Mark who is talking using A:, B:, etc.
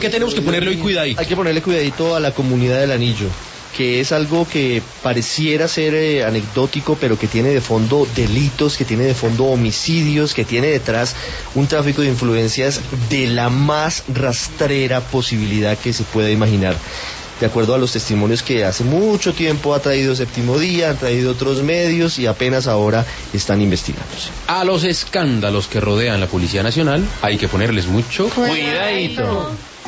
A: qué tenemos que ponerle hoy cuidadito?
B: Hay que ponerle cuidadito a la comunidad del Anillo, que es algo que pareciera ser anecdótico, pero que tiene de fondo delitos, que tiene de fondo homicidios, que tiene detrás un tráfico de influencias de la más rastrera posibilidad que se pueda imaginar. De acuerdo a los testimonios que hace mucho tiempo ha traído Séptimo Día, han traído otros medios y apenas ahora están investigándose.
A: A los escándalos que rodean la Policía Nacional hay que ponerles mucho
C: cuidadito.